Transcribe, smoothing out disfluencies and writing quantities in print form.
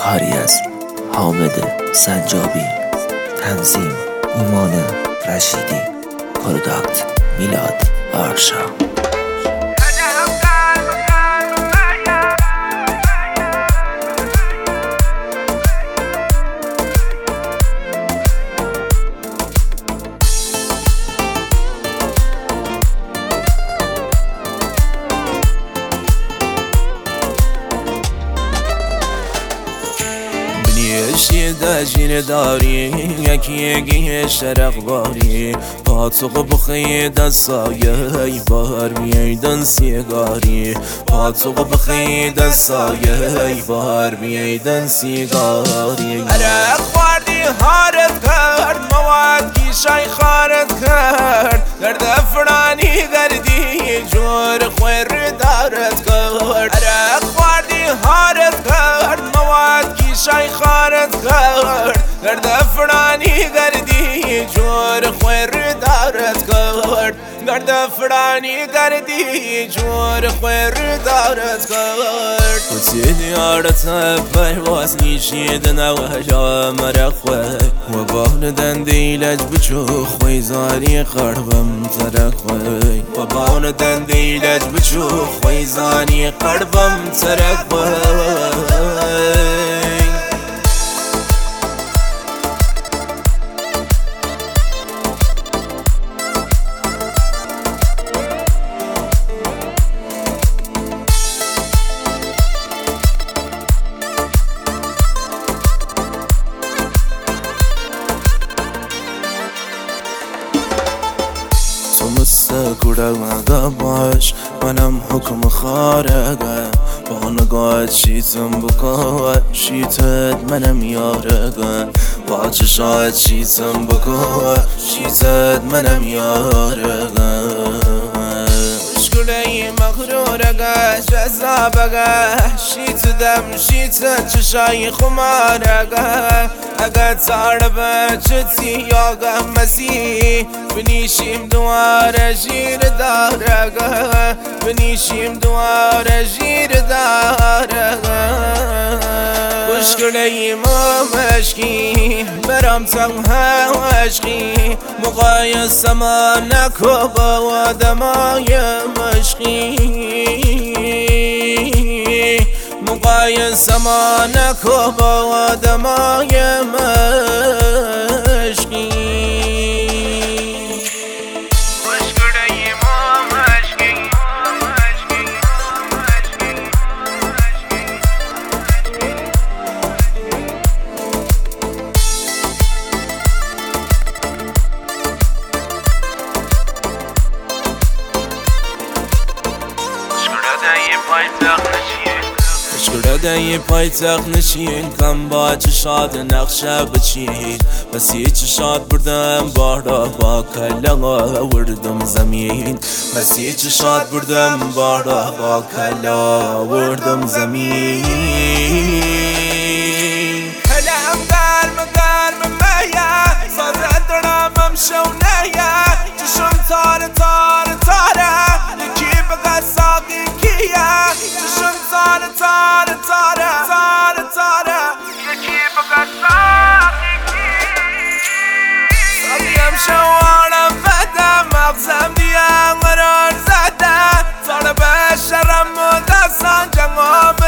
کاری از حامد سنجابی، تنظیم ایمان رشیدی، پروداکت میلاد آرشا. دجین داری یکی یکی شرق باری پاتوق بخی دستای بار مییدن سیگاری پاتوق بخی دستای بار مییدن سیگاری عرق خوردی هارت کرد مواد گیشای خارت کرد درد فرانی گردی جور خویر دارت کرد عرق خوردی هارت کرد مواد گیشای خارت کرد درد فرانی گردی جور خویر دارت کرد درد فرانی گردی جور خویر دارت کرد کسی دیارت پرواز نیشید نوجا مرخوه و بان دندی لج بچو خوی زانی قربم ترخوه و بان دندی لج بچو خوی زانی قربم ترخوه مستقرقه باش منم حکم خارقه بانگاه شیتم بکن شیتت منم یارقه با چشات شیتم بکن شیتت منم یارقه مشکلی مغرورقه جذابقه شیت دم شیتت چشای خمارقه اگه تاربه چتی یاگه مسیح بنیشیم دواره جیر دارگه بنیشیم دواره جیر دارگه خوشگلی ما مشکی برام تنها عشقی مقایسه ما نکو با آدمای مشکی مقایسه ما نکو با آدمای مشکی اشکرده پایتخت نشین کم با چشات نقشه بچین بسی چشات بردم بارا با کلا وردم زمین بسی چشات بردم بارا با کلا وردم زمین هلم گرم میا صدرت درامم شونیا چشم تاره یکی بگه ساقی کیا چشم تاره یکی بگه ساقی ساقیم شوارم بدم مغزم دیم قرار زده تاره به شرم و دستان جنگام